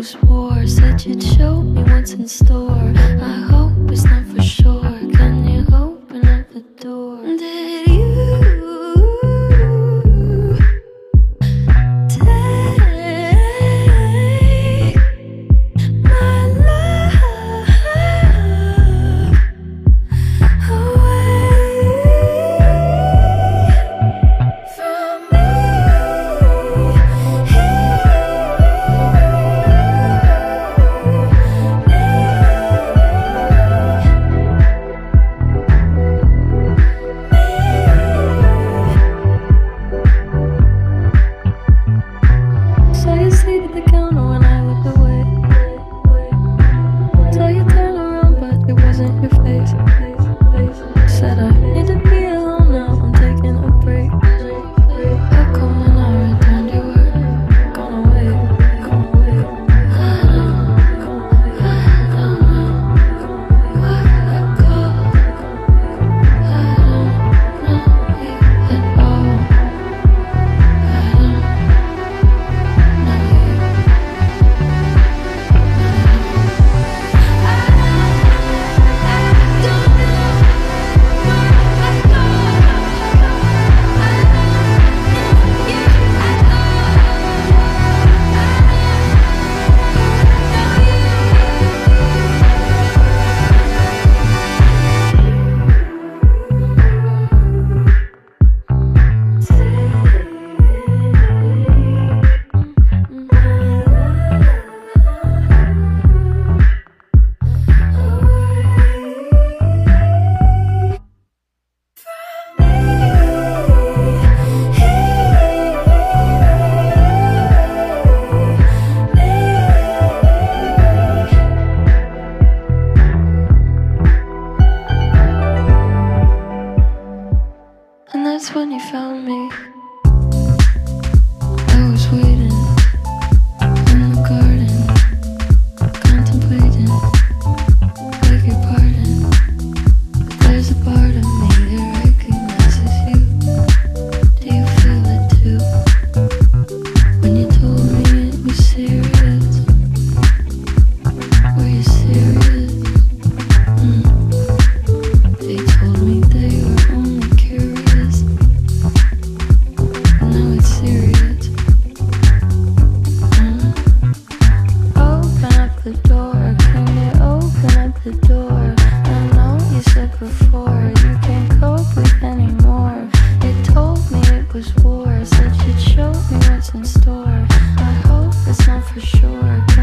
was war. Said you'd show me what's in store. I hope it's not for sure. Can you open up the door? Did you take my love away from me? So you sleep at the counter when I look away. So you turn around, but it wasn't your face. Said I need to be alone now, I'm taking a break. How come when I returned you were gone away? I don't know where I go. I don't know you at all. I don't know you. And that's when you found me. I was waiting in the garden, contemplating, beg your pardon. But there's a part of me that recognizes you. Do you feel it too? When you told me it was serious, were you serious? They told me they were only curious. Now it's serious. Open up the door. Can you open up the door? I know you said before you can't cope with anymore. You told me it was war. Said you'd show me what's in store. I hope it's not for sure.